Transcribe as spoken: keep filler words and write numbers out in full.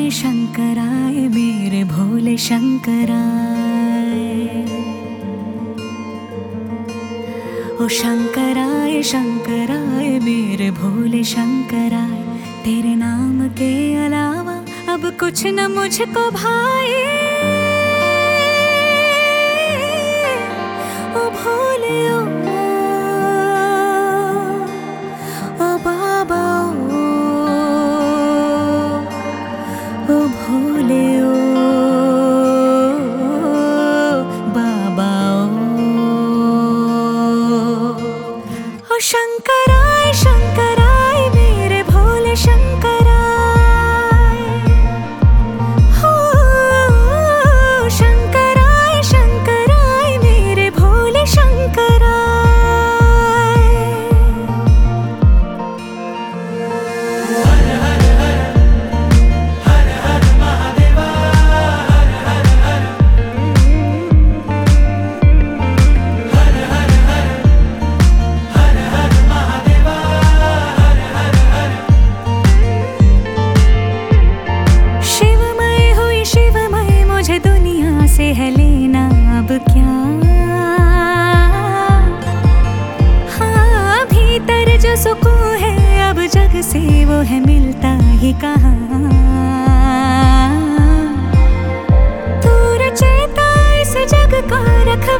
शंकराय मेरे भोले शंकराय। ओ शंकराय शंकराय मेरे भोले शंकराय। तेरे नाम के अलावा अब कुछ न मुझको भाए। ओ भोले ओ, ओ बाबा ओ, ओ भोले ओ, बाबा ओ। ओ शंकराय शंकराय मेरे भोले शंकराय। हो शंकराय शंकराय मेरे भोले शंकराय। से है लेना अब क्या, हाँ भीतर जो सुकून है अब जग से वो है मिलता ही कहाँ। तू रचयिता इस जग का रख